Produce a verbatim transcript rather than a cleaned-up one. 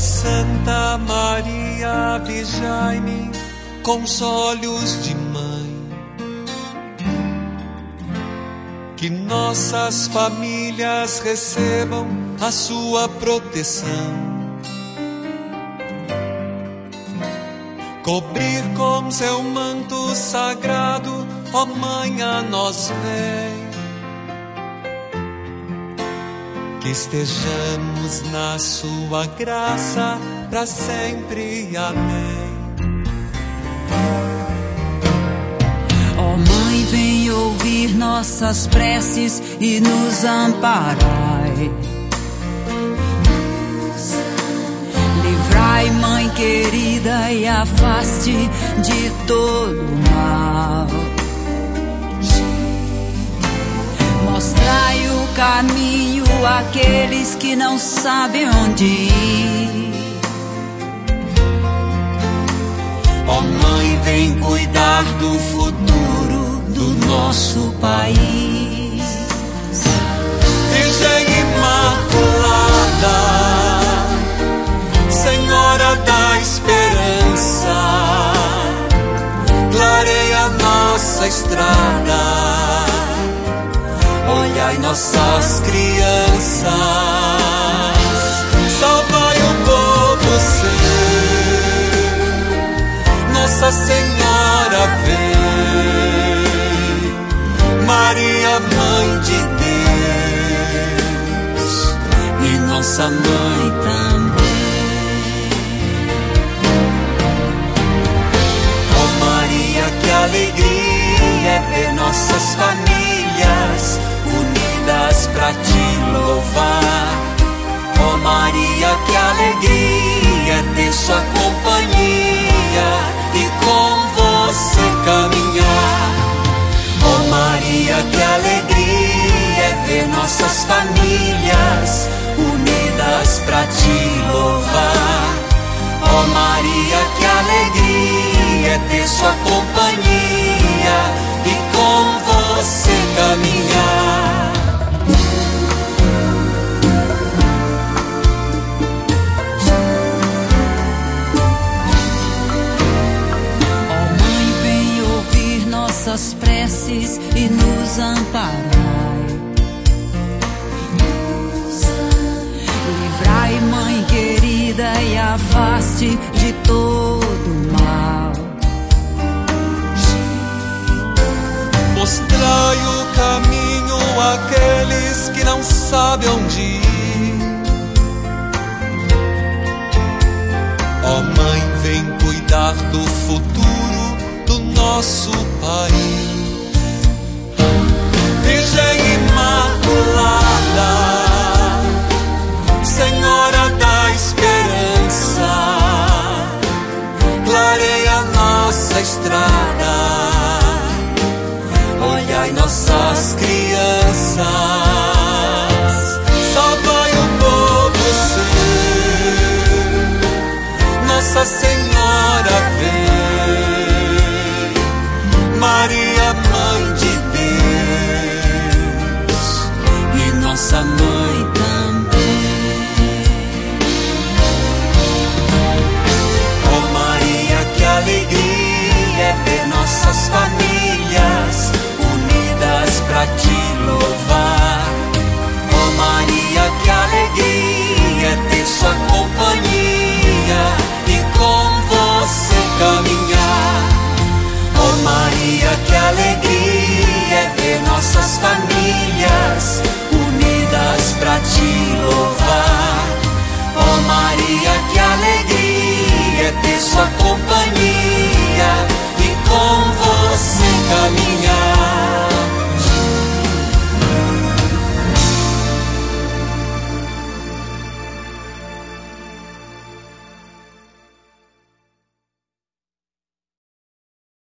Santa Maria, vigiai-me com os olhos de mãe, que nossas famílias recebam a sua proteção. Cobrir com seu manto sagrado, ó Mãe, a nós vem. Que estejamos na sua graça para sempre. Amém. Ó Mãe, vem ouvir nossas preces e nos amparai. Livrai, Mãe querida, e afaste de todo mal. Mostrai o caminho àqueles que não sabem onde ir. Ó Mãe, vem cuidar do futuro do nosso país. Virgem Imaculada, Senhora da Esperança, clareia nossa estrada. Olhai nossas crianças, salvai o povo seu. Nossa Senhora vem, Maria, Mãe de Deus, e nossa Mãe também. Ó Maria, que alegria é ver nossas famílias unidas pra te louvar. Ó Maria, que alegria é ter sua companhia e com você caminhar. Ó Maria, que alegria é ver nossas famílias unidas pra te louvar. Ó Maria, que alegria é ter sua companhia e com você caminhar. Ó Mãe, vem ouvir nossas preces e nos amparai. Livrai, Mãe querida, e afaste de todo mal. Mostrai o caminho àqueles que não sabem onde ir. Ó Mãe, vem cuidar do futuro do nosso país. Virgem Imaculada, Senhora da Esperança, clareia nossa estrada. Olhai nossas crianças, salvai o povo seu. Nossa Senhora vem, Maria, Mãe de Deus, e nossa Mãe também. Ó Maria, que alegria é ver nossas famílias unidas pra te louvar.